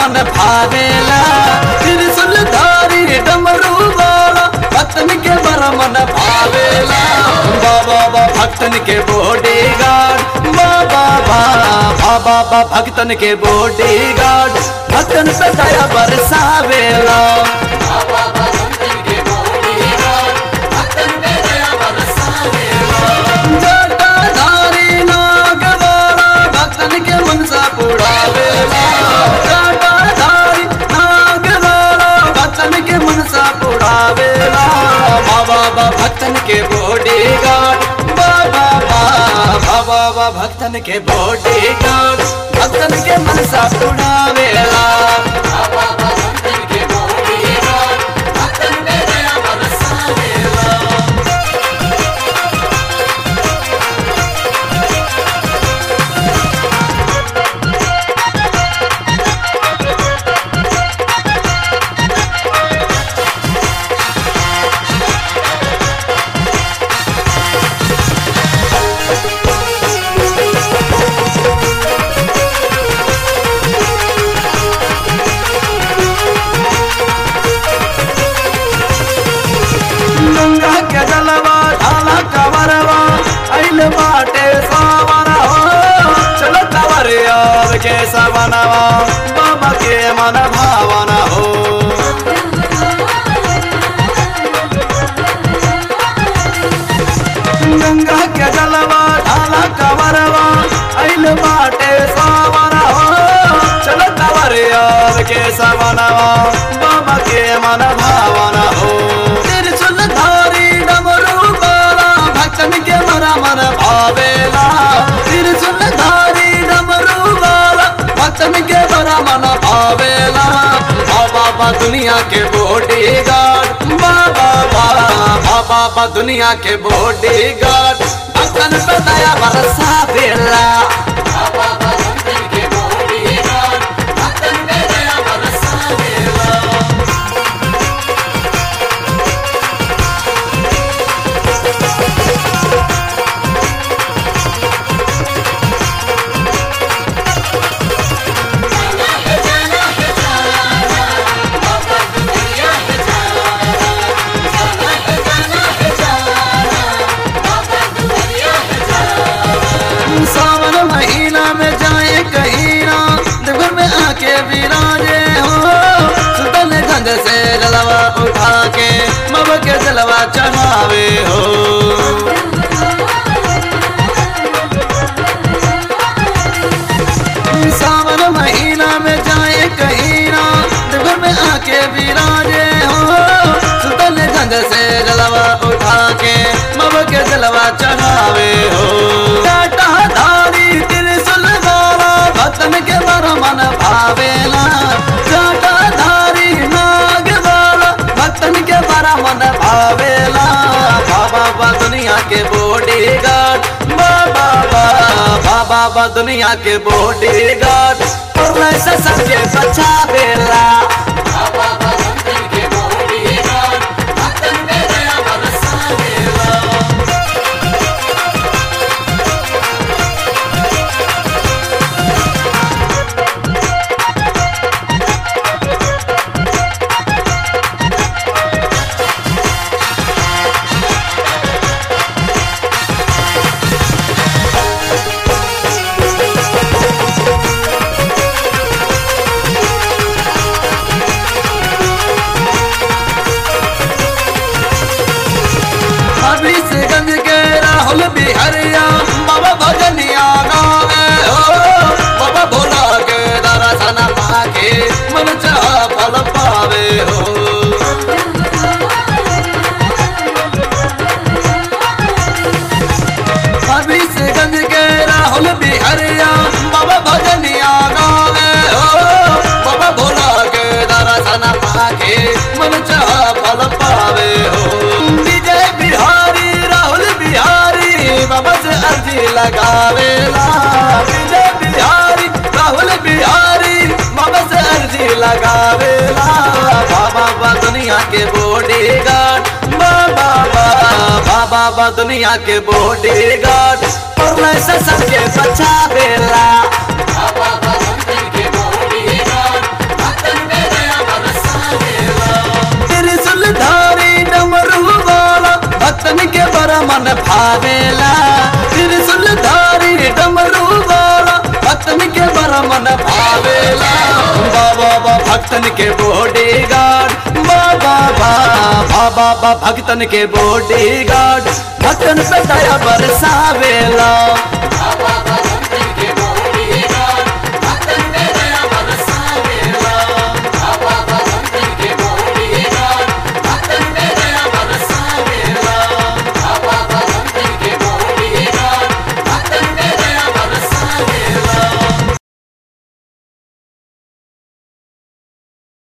मन भावेला। त्रिशूल धारी डमरू वाला भक्तन के बड़ा मन भावेला। बाबा भक्तन के बॉडीगार्ड बाबा भक्तन के बॉडीगार्ड भक्तन पे दया बरसावेला। जटाधारी नाग वाला भक्तन के मनसा पुड़ावेला। जटाधारी नाग वाला भक्तन के मनसा पुड़ावेला। बाबा भक्तन के बॉडीगार्ड बाबा भक्तन के बॉडीगार्ड भक्तन के मनसा पुड़ावेला। गंगा के जलवा ढाला कवरवा आइल बाटे सावरा हो। चलो कवरिया के सवनवा बाबा के मन भावना हो। गंगा के जलवा ढाला कवरवा आइल बाटे सावरा हो। चलो कवरिया के सवनवा बाबा के मन भावना हो। भक्तन के मरा मन भावेला। त्रिशूल धारी डमरू वाला भक्तन के मरा मन भावेला। बाबा दुनिया के बॉडीगार्ड बाबा दुनिया के बॉडीगार्ड भक्तन पे दया बरसावेला। सावन महीना में जाए कहीं ना देवघर में आके विराजे हो। सुल्तानगंज से जलवा उठा के बाबा के जलवा चढ़ावे हो। सावन महीना में जाए कहीं ना देवघर में आके विराजे हो। सुल्तानगंज से जलवा उठा के बाबा के जलवा चढ़ावे हो। भक्तन के बड़ा मन भावेला। जटाधारी नाग वाला भक्तन के बड़ा मन भावेला। बाबा दुनिया के बॉडीगार्ड बाबा दुनिया के बॉडीगार्ड और से सबके बचावेला। अभिषेकगंज के राहुल बिहरिया बाबा भजनिया गावे हो। बाबा भोला के दर्शन पाके मन चाह फल पावे हो। अभिषेकगंज के राहुल बिहरिया बाबा भजनिया गावे हो। बाबा भोला के दर्शन पाके मन चाह फल पावे हो। बाबा से अर्जी लगावेला। विजय बिहारी राहुल बिहारी बाबा से अर्जी लगावेला। बाबा दुनिया के बॉडीगार्ड बाबा दुनिया के बॉडीगार्ड और से सबके बचावेला। मन भावेला बाबा भक्तन के बॉडीगार्ड बाबा भक्तन के बॉडीगार्ड भक्तन पे दया बरसावेला।